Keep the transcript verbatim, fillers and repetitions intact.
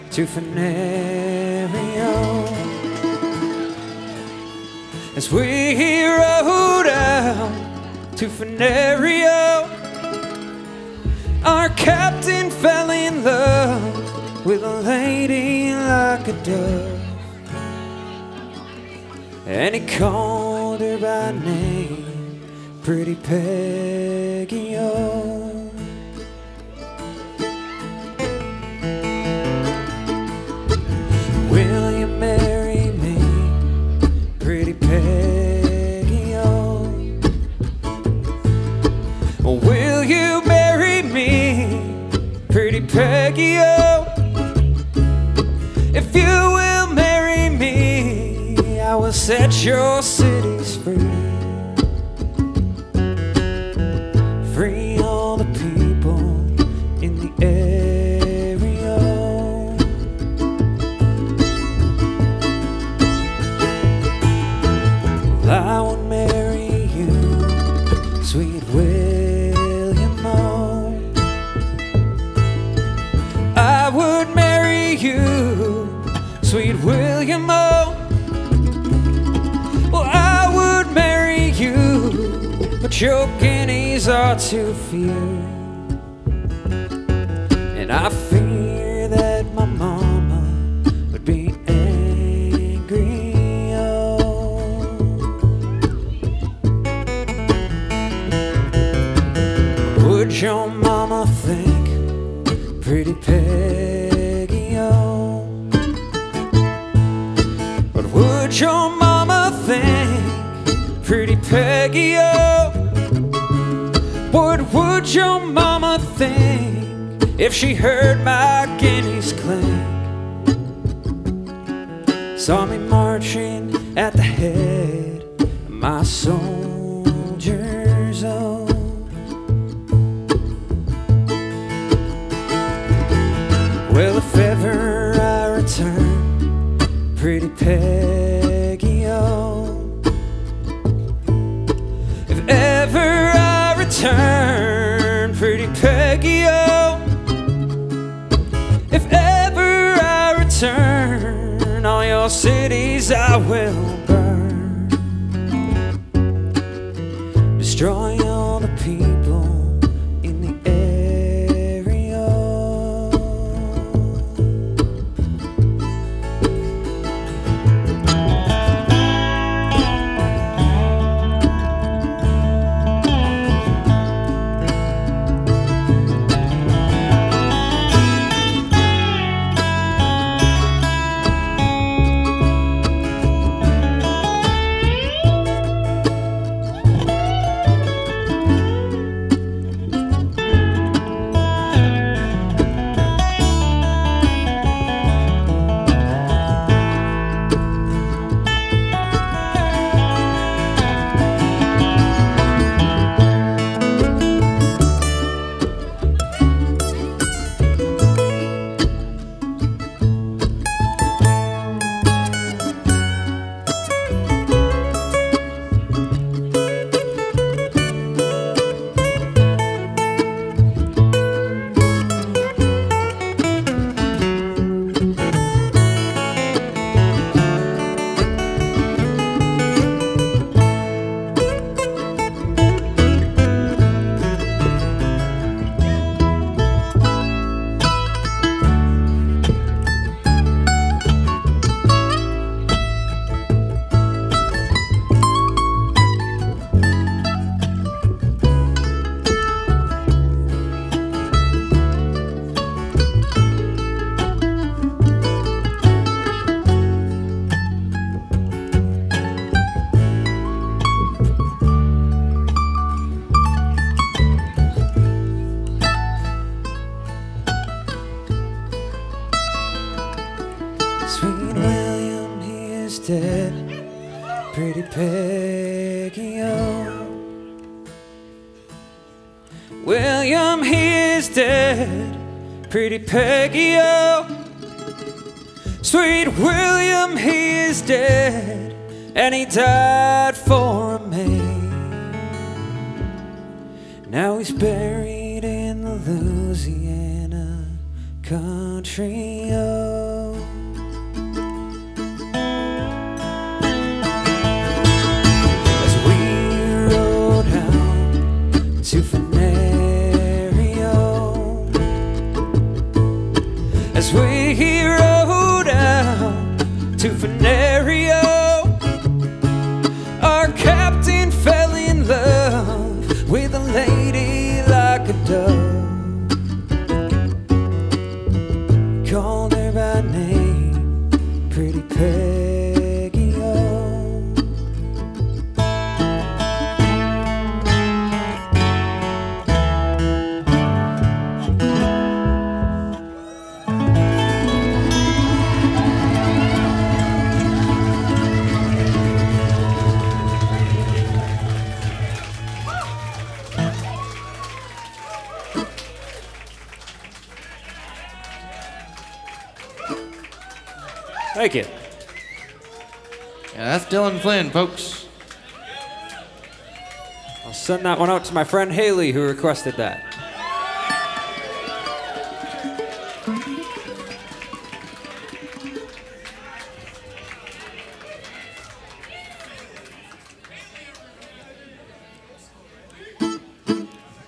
to Venerio. As we rode out to Venerio, our captain fell in love with a lady like a dove, and he called her by name, Pretty Peggy, oh. Will you marry me, Pretty Peggy, oh? Will you marry me, Pretty Peggy, oh? If you will marry me, I will set your cities free. Free all the people in the area. Well, I will marry you, sweet William, oh. I would marry you, sweet William, oh. Well, I would marry you, but your guineas are too few, and I fear that my mama would be angry, oh. Would your mama think, Pretty Peggy, oh? But would your mama think, Pretty Peggy, oh? What would your mama think if she heard my guineas clink? Saw me marching at the head of my soldiers, oh. Well, if ever I return, Pretty Peggy, oh. If ever I return, Pretty Peggy, oh. If ever I return, all your cities I will burn, destroy all the people in the area. Sweet William, he is dead, Pretty Peggy, oh. William, he is dead, Pretty Peggy, oh. Sweet William, he is dead, and he died for a maid. Now he's buried in the Louisiana country, oh. As we rode out to Venerio, as we rode out to Venerio, our captain fell in love with a lady like a dove. Called her by name, Pretty Peggy, oh. Thank you. Yeah, that's Dylan Flynn, folks. I'll send that one out to my friend Haley, who requested that.